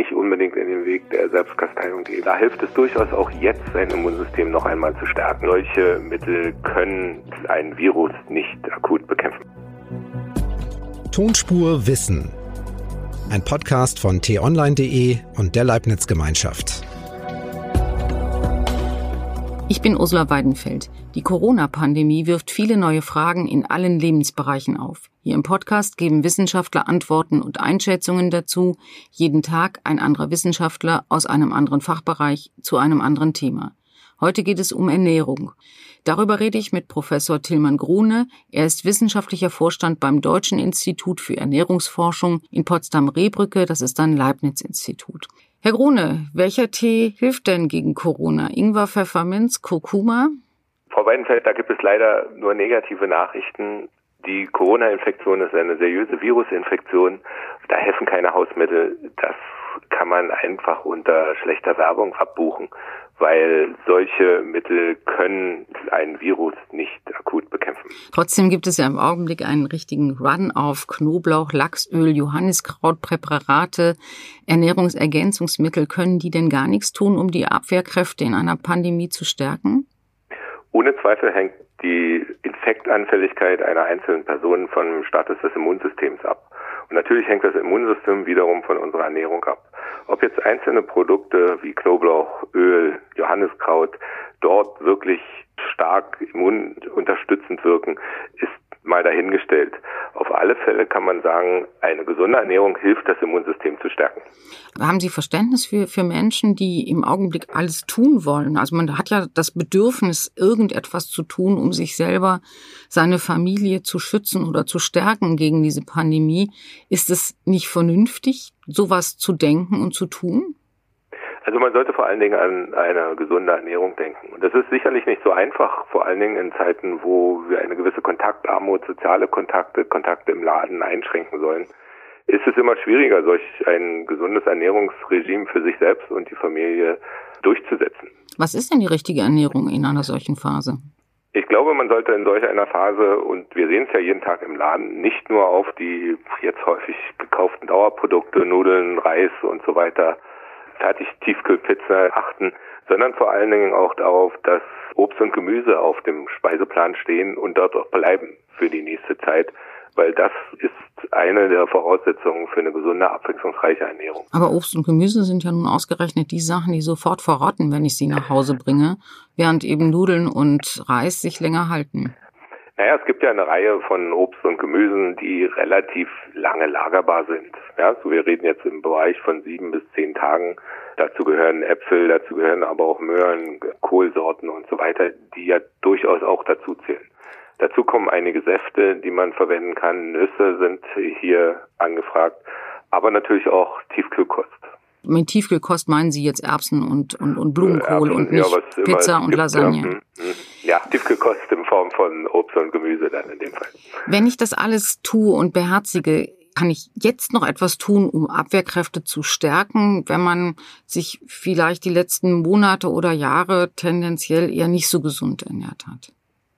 nicht unbedingt in den Weg der Selbstkasteiung gehen. Da hilft es durchaus auch jetzt, sein Immunsystem noch einmal zu stärken. Solche Mittel können ein Virus nicht akut bekämpfen. Tonspur Wissen. Ein Podcast von t-online.de und der Leibniz-Gemeinschaft. Ich bin Ursula Weidenfeld. Die Corona-Pandemie wirft viele neue Fragen in allen Lebensbereichen auf. Hier im Podcast geben Wissenschaftler Antworten und Einschätzungen dazu. Jeden Tag ein anderer Wissenschaftler aus einem anderen Fachbereich zu einem anderen Thema. Heute geht es um Ernährung. Darüber rede ich mit Professor Tilman Grune. Er ist wissenschaftlicher Vorstand beim Deutschen Institut für Ernährungsforschung in Potsdam-Rehbrücke. Das ist ein Leibniz-Institut. Herr Grune, welcher Tee hilft denn gegen Corona? Ingwer, Pfefferminz, Kurkuma? Frau Weidenfeld, da gibt es leider nur negative Nachrichten. Die Corona-Infektion ist eine seriöse Virusinfektion. Da helfen keine Hausmittel. Das kann man einfach unter schlechter Werbung abbuchen, weil solche Mittel können ein Virus nicht akut bekämpfen. Trotzdem gibt es ja im Augenblick einen richtigen Run auf Knoblauch, Lachsöl, Johanniskrautpräparate, Ernährungsergänzungsmittel. Können die denn gar nichts tun, um die Abwehrkräfte in einer Pandemie zu stärken? Ohne Zweifel hängt die Infektanfälligkeit einer einzelnen Person vom Status des Immunsystems ab. Und natürlich hängt das Immunsystem wiederum von unserer Ernährung ab. Ob jetzt einzelne Produkte wie Knoblauch, Öl, Johanniskraut dort wirklich stark immununterstützend wirken, ist mal dahingestellt. Auf alle Fälle kann man sagen, eine gesunde Ernährung hilft, das Immunsystem zu stärken. Haben Sie Verständnis für Menschen, die im Augenblick alles tun wollen? Also man hat ja das Bedürfnis, irgendetwas zu tun, um sich selber, seine Familie zu schützen oder zu stärken gegen diese Pandemie. Ist es nicht vernünftig, sowas zu denken und zu tun? Also man sollte vor allen Dingen an eine gesunde Ernährung denken. Und das ist sicherlich nicht so einfach, vor allen Dingen in Zeiten, wo wir eine gewisse Kontaktarmut, soziale Kontakte im Laden einschränken sollen. Ist es immer schwieriger, solch ein gesundes Ernährungsregime für sich selbst und die Familie durchzusetzen. Was ist denn die richtige Ernährung in einer solchen Phase? Ich glaube, man sollte in solch einer Phase, und wir sehen es ja jeden Tag im Laden, nicht nur auf die jetzt häufig gekauften Dauerprodukte, Nudeln, Reis und so weiter, Fertig-Tiefkühlpizza achten, sondern vor allen Dingen auch darauf, dass Obst und Gemüse auf dem Speiseplan stehen und dort auch bleiben für die nächste Zeit, weil das ist eine der Voraussetzungen für eine gesunde, abwechslungsreiche Ernährung. Aber Obst und Gemüse sind ja nun ausgerechnet die Sachen, die sofort verrotten, wenn ich sie nach Hause bringe, während eben Nudeln und Reis sich länger halten. Naja, es gibt ja eine Reihe von Obst und Gemüsen, die relativ lange lagerbar sind. Ja, so wir reden jetzt im Bereich von 7 bis 10 Tagen. Dazu gehören Äpfel, dazu gehören aber auch Möhren, Kohlsorten und so weiter, die ja durchaus auch dazu zählen. Dazu kommen einige Säfte, die man verwenden kann. Nüsse sind hier angefragt, aber natürlich auch Tiefkühlkost. Mit Tiefkühlkost meinen Sie jetzt Erbsen und Blumenkohl und nicht Pizza und Lasagne? Ja, Tiefkühlkost in Form von Obst und Gemüse dann in dem Fall. Wenn ich das alles tue und beherzige, kann ich jetzt noch etwas tun, um Abwehrkräfte zu stärken, wenn man sich vielleicht die letzten Monate oder Jahre tendenziell eher nicht so gesund ernährt hat?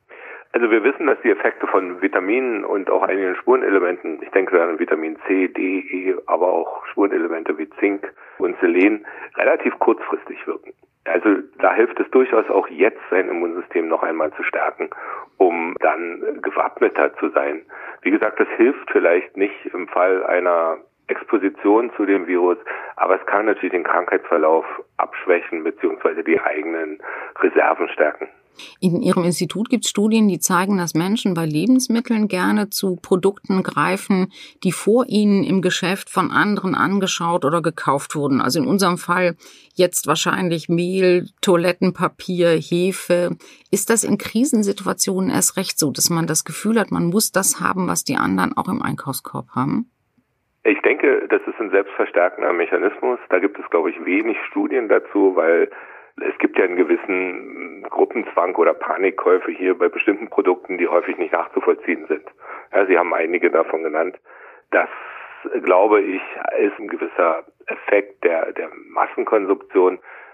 Also wir wissen, dass die Effekte von Vitaminen und auch einigen Spurenelementen, ich denke an Vitamin C, D, E, aber auch Spurenelemente wie Zink und Selen, relativ kurzfristig wirken. Also da hilft es durchaus auch jetzt, sein Immunsystem noch einmal zu stärken, um dann gewappneter zu sein. Wie gesagt, das hilft vielleicht nicht im Fall einer Exposition zu dem Virus, aber es kann natürlich den Krankheitsverlauf abschwächen bzw. die eigenen Reserven stärken. In Ihrem Institut gibt es Studien, die zeigen, dass Menschen bei Lebensmitteln gerne zu Produkten greifen, die vor ihnen im Geschäft von anderen angeschaut oder gekauft wurden. Also in unserem Fall jetzt wahrscheinlich Mehl, Toilettenpapier, Hefe. Ist das in Krisensituationen erst recht so, dass man das Gefühl hat, man muss das haben, was die anderen auch im Einkaufskorb haben? Ich denke, das ist ein selbstverstärkender Mechanismus. Da gibt es, glaube ich, wenig Studien dazu, weil es gibt ja einen gewissen Gruppenzwang oder Panikkäufe hier bei bestimmten Produkten, die häufig nicht nachzuvollziehen sind. Ja, Sie haben einige davon genannt. Das, glaube ich, ist ein gewisser Effekt der Massenkonsumption.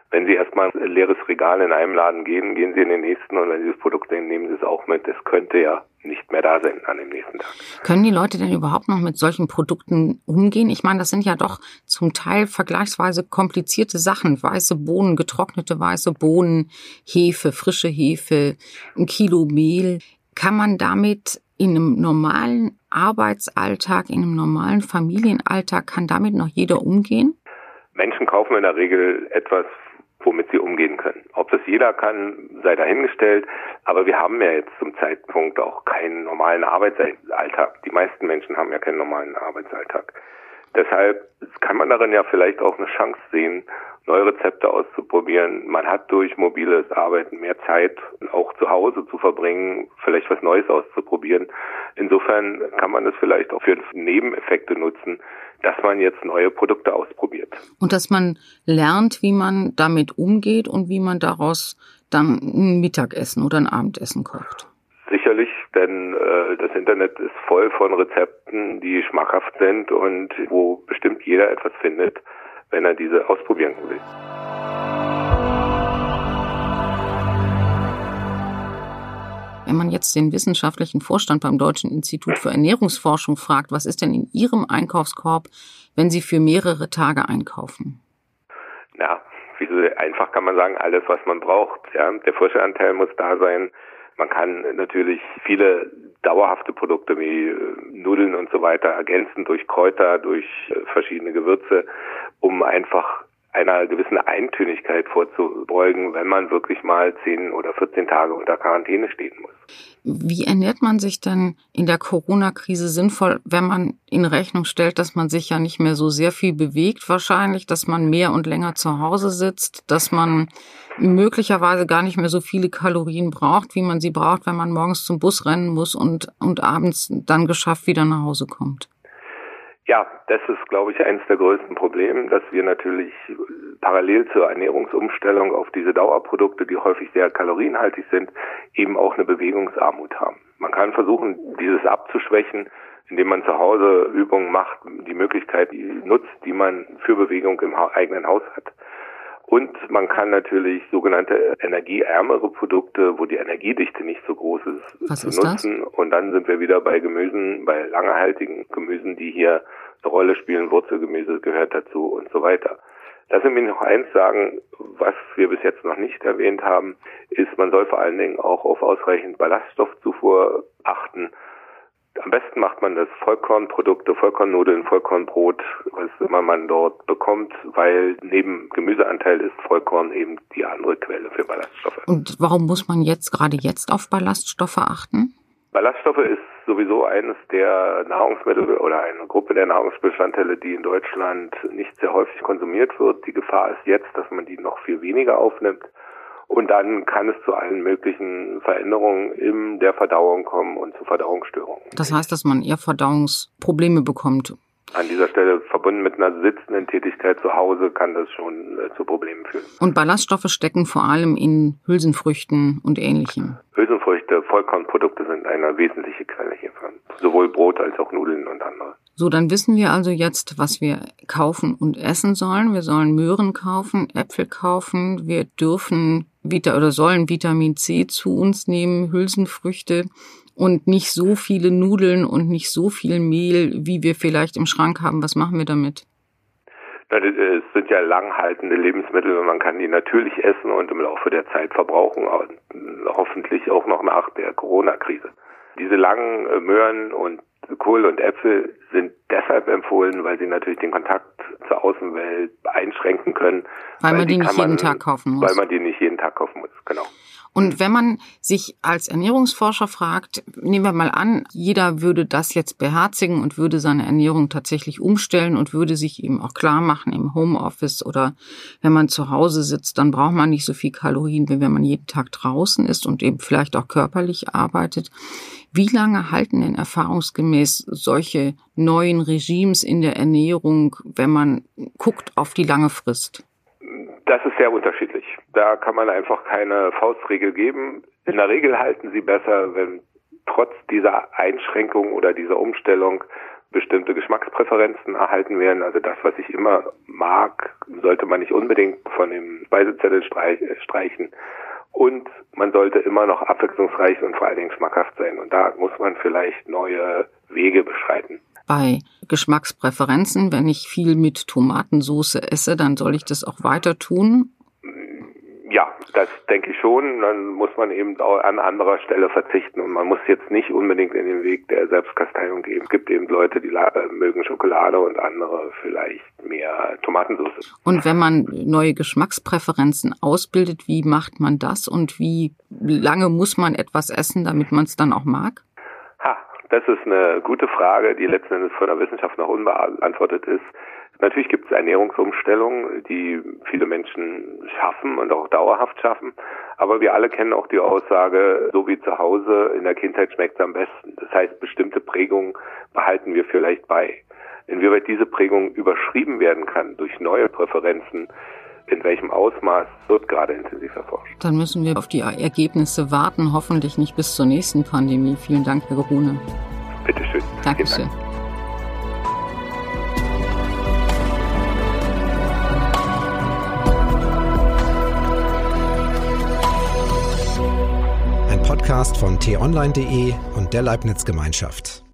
Wenn Sie erstmal ein leeres Regal in einem Laden gehen, gehen Sie in den nächsten und wenn Sie das Produkt sehen, nehmen Sie es auch mit. Es könnte ja nicht mehr da sein an dem nächsten Tag. Können die Leute denn überhaupt noch mit solchen Produkten umgehen? Ich meine, das sind ja doch zum Teil vergleichsweise komplizierte Sachen. Weiße Bohnen, getrocknete weiße Bohnen, Hefe, frische Hefe, 1 Kilo Mehl. Kann man damit in einem normalen Arbeitsalltag, in einem normalen Familienalltag, kann damit noch jeder umgehen? Menschen kaufen in der Regel etwas, womit sie umgehen können. Ob das jeder kann, sei dahingestellt. Aber wir haben ja jetzt zum Zeitpunkt auch keinen normalen Arbeitsalltag. Die meisten Menschen haben ja keinen normalen Arbeitsalltag. Deshalb kann man darin ja vielleicht auch eine Chance sehen, neue Rezepte auszuprobieren. Man hat durch mobiles Arbeiten mehr Zeit, auch zu Hause zu verbringen, vielleicht was Neues auszuprobieren. Insofern kann man das vielleicht auch für Nebeneffekte nutzen, dass man jetzt neue Produkte ausprobiert. Und dass man lernt, wie man damit umgeht und wie man daraus dann ein Mittagessen oder ein Abendessen kocht. Sicherlich, denn das Internet ist voll von Rezepten, die schmackhaft sind und wo bestimmt jeder etwas findet, wenn er diese ausprobieren will. Wenn man jetzt den wissenschaftlichen Vorstand beim Deutschen Institut für Ernährungsforschung fragt, was ist denn in Ihrem Einkaufskorb, wenn Sie für mehrere Tage einkaufen? Ja, einfach kann man sagen, alles, was man braucht. Ja, der frische Anteil muss da sein. Man kann natürlich viele dauerhafte Produkte wie Nudeln und so weiter ergänzen durch Kräuter, durch verschiedene Gewürze, um einfach einer gewissen Eintönigkeit vorzubeugen, wenn man wirklich mal 10 oder 14 Tage unter Quarantäne stehen muss. Wie ernährt man sich denn in der Corona-Krise sinnvoll, wenn man in Rechnung stellt, dass man sich ja nicht mehr so sehr viel bewegt wahrscheinlich, dass man mehr und länger zu Hause sitzt, dass man möglicherweise gar nicht mehr so viele Kalorien braucht, wie man sie braucht, wenn man morgens zum Bus rennen muss und abends dann geschafft wieder nach Hause kommt? Ja, das ist, glaube ich, eines der größten Probleme, dass wir natürlich parallel zur Ernährungsumstellung auf diese Dauerprodukte, die häufig sehr kalorienhaltig sind, eben auch eine Bewegungsarmut haben. Man kann versuchen, dieses abzuschwächen, indem man zu Hause Übungen macht, die Möglichkeit nutzt, die man für Bewegung im eigenen Haus hat. Und man kann natürlich sogenannte energieärmere Produkte, wo die Energiedichte nicht so groß ist, nutzen. Das? Und dann sind wir wieder bei Gemüsen, bei langerhaltigen Gemüsen, die hier eine Rolle spielen. Wurzelgemüse gehört dazu und so weiter. Lassen Sie mich noch eins sagen, was wir bis jetzt noch nicht erwähnt haben, ist, man soll vor allen Dingen auch auf ausreichend Ballaststoffzufuhr achten. Am besten macht man das Vollkornprodukte, Vollkornnudeln, Vollkornbrot, was immer man dort bekommt, weil neben Gemüseanteil ist Vollkorn eben die andere Quelle für Ballaststoffe. Und warum muss man gerade jetzt auf Ballaststoffe achten? Ballaststoffe ist sowieso eines der Nahrungsmittel oder eine Gruppe der Nahrungsbestandteile, die in Deutschland nicht sehr häufig konsumiert wird. Die Gefahr ist jetzt, dass man die noch viel weniger aufnimmt. Und dann kann es zu allen möglichen Veränderungen in der Verdauung kommen und zu Verdauungsstörungen. Das heißt, dass man eher Verdauungsprobleme bekommt? An dieser Stelle, verbunden mit einer sitzenden Tätigkeit zu Hause, kann das schon zu Problemen führen. Und Ballaststoffe stecken vor allem in Hülsenfrüchten und Ähnlichem? Hülsenfrüchte, Vollkornprodukte sind eine wesentliche Quelle hiervon. Sowohl Brot als auch Nudeln und andere. So, dann wissen wir also jetzt, was wir kaufen und essen sollen. Wir sollen Möhren kaufen, Äpfel kaufen. Wir dürfen sollen Vitamin C zu uns nehmen, Hülsenfrüchte und nicht so viele Nudeln und nicht so viel Mehl, wie wir vielleicht im Schrank haben. Was machen wir damit? Es sind ja langhaltende Lebensmittel und man kann die natürlich essen und im Laufe der Zeit verbrauchen, hoffentlich auch noch nach der Corona-Krise. Diese langen Möhren und Kohl und Äpfel sind deshalb empfohlen, weil sie natürlich den Kontakt zur Außenwelt einschränken können. Weil man die nicht jeden Tag kaufen muss. Weil man die nicht jeden Tag kaufen muss, genau. Und wenn man sich als Ernährungsforscher fragt, nehmen wir mal an, jeder würde das jetzt beherzigen und würde seine Ernährung tatsächlich umstellen und würde sich eben auch klar machen im Homeoffice oder wenn man zu Hause sitzt, dann braucht man nicht so viel Kalorien, wie wenn man jeden Tag draußen ist und eben vielleicht auch körperlich arbeitet. Wie lange halten denn erfahrungsgemäß solche neuen Regimes in der Ernährung, wenn man guckt auf die lange Frist? Das ist sehr unterschiedlich. Da kann man einfach keine Faustregel geben. In der Regel halten sie besser, wenn trotz dieser Einschränkung oder dieser Umstellung bestimmte Geschmackspräferenzen erhalten werden. Also das, was ich immer mag, sollte man nicht unbedingt von dem Speisezettel streichen. Und man sollte immer noch abwechslungsreich und vor allen Dingen schmackhaft sein. Und da muss man vielleicht neue Wege beschreiten. Bei Geschmackspräferenzen, wenn ich viel mit Tomatensauce esse, dann soll ich das auch weiter tun? Ja, das denke ich schon. Dann muss man eben auch an anderer Stelle verzichten. Und man muss jetzt nicht unbedingt in den Weg der Selbstkasteiung gehen. Es gibt eben Leute, die mögen Schokolade und andere vielleicht mehr Tomatensauce. Und wenn man neue Geschmackspräferenzen ausbildet, wie macht man das? Und wie lange muss man etwas essen, damit man es dann auch mag? Das ist eine gute Frage, die letzten Endes von der Wissenschaft noch unbeantwortet ist. Natürlich gibt es Ernährungsumstellungen, die viele Menschen schaffen und auch dauerhaft schaffen. Aber wir alle kennen auch die Aussage, so wie zu Hause, in der Kindheit schmeckt es am besten. Das heißt, bestimmte Prägungen behalten wir vielleicht bei. Inwieweit diese Prägung überschrieben werden kann durch neue Präferenzen, in welchem Ausmaß, wird gerade intensiv erforscht. Dann müssen wir auf die Ergebnisse warten, hoffentlich nicht bis zur nächsten Pandemie. Vielen Dank, Herr Grune. Bitteschön. Dankeschön. Ein Podcast von t-online.de und der Leibniz Gemeinschaft.